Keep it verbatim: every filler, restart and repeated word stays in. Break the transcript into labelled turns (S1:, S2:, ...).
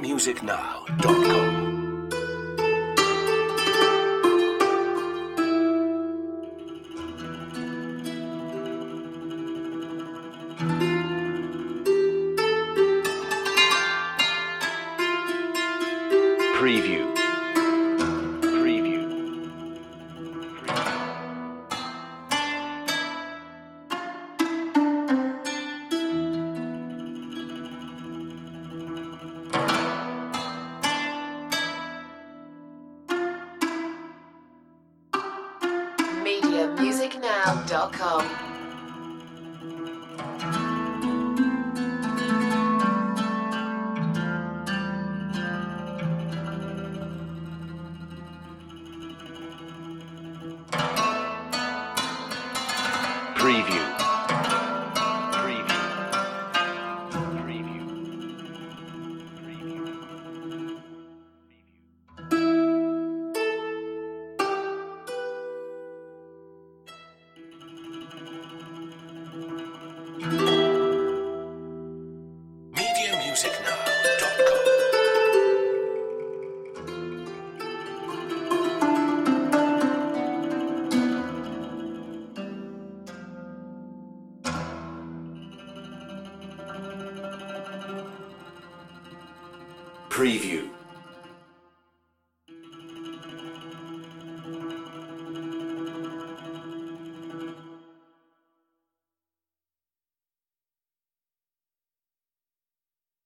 S1: music now dot com. Preview. Preview.
S2: media music now dot com.
S1: Preview. Preview. Preview. Preview. media music now dot com. Preview.